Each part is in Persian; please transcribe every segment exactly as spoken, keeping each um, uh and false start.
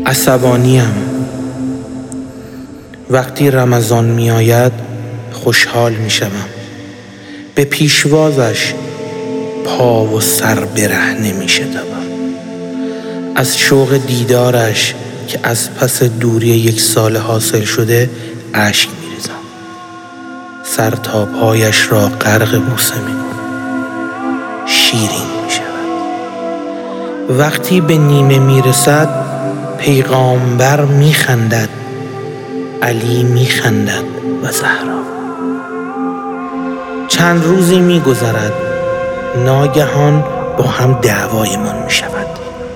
عصبانیم. وقتی رمضان می آید خوشحال می شوم. به پیشوازش پا و سر برهنه می شدم. از شوق دیدارش که از پس دوری یک سال حاصل شده اشک می ریزم. سر تا پایش را غرق بوسه می کنم. شیرین می شود. وقتی به نیمه می رسد پیغامبر می خندد، علی می خندد و زهرا. چند روزی می گذرد، ناگهان با هم دعوایمان می شود.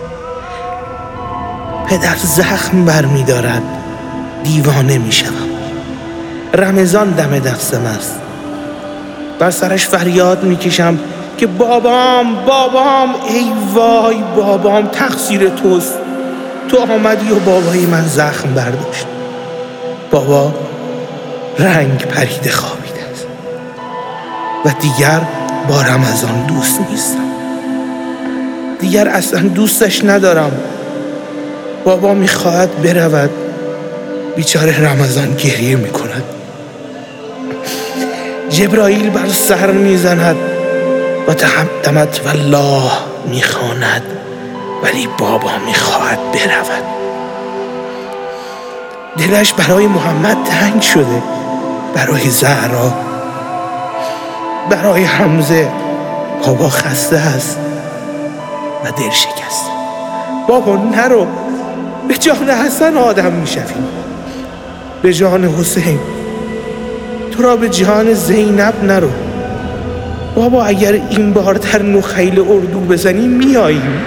پدر زخم بر می دارد، دیوانه می شوم. رمضان دم دستم است. بر سرش فریاد می کشم که بابام بابام، ای وای بابام، تقصیر توست. تو آمدی و بابای من زخم برداشت. بابا رنگ پریده خوابیده است و دیگر با رمضان دوست نیستم. دیگر اصلا دوستش ندارم. بابا میخواهد برود، بیچاره رمضان گریه میکند. جبرائیل بر سر میزند و تقدمت والله میخواند، ولی بابا میخواهد برود. دلش برای محمد تنگ شده، برای زهرا، برای حمزه. بابا خسته است و دل شکسته. بابا نرو، به جان حسن آدم میشویم، به جان حسین. تو را به جان زینب نرو. بابا اگر این بار در نخیل اردو بزنی میاییم.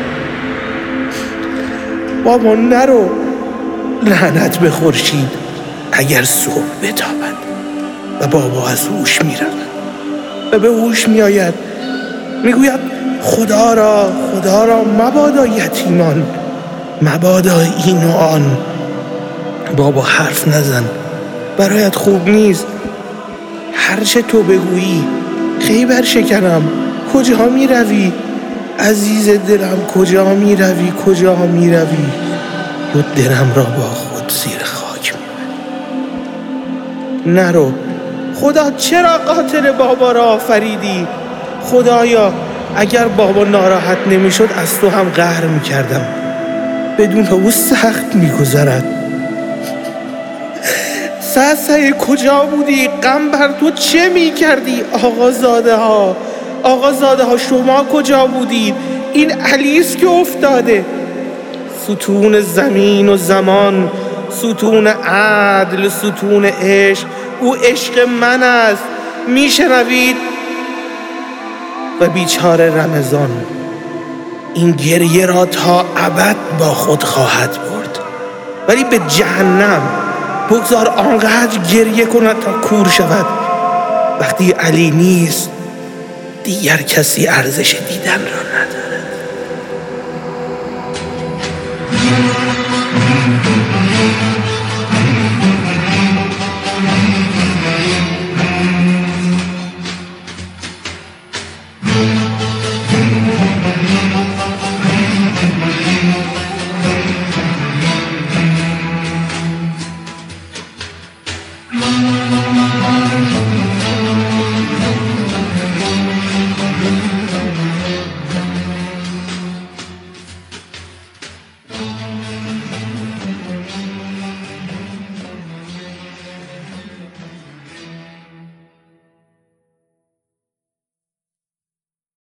بابا نرو، لعنت به خورشید اگر صبح بتابد. و بابا از هوش میرود و به هوش میآید، میگوید خدا را خدا را مبادا یتیمان، مبادا این و آن. بابا حرف نزن، برایت خوب نیست. هرچه تو بگویی خیبر شکنم. کجا می روی عزیز دلم؟ کجا می روی کجا می روی؟ و دلم را با خود زیر خاک می بری. نرو. خدا چرا قاتل بابا را آفریدی؟ خدایا اگر بابا ناراحت نمی شد از تو هم قهر می کردم. بدون او سخت می گذرد. سعی کجا بودی؟ غم بر تو چه می کردی؟ آقازاده ها آقازاده ها شما کجا بودید؟ این علیست که افتاده. ستون زمین و زمان، ستون عدل، ستون عشق. او عشق من است، می شنوید؟ و بیچاره رمضان این گریه را تا ابد با خود خواهد برد، ولی به جهنم. بگذار آنقدر گریه کند تا کور شود. وقتی علی نیست دیگر کسی ارزش دیدن را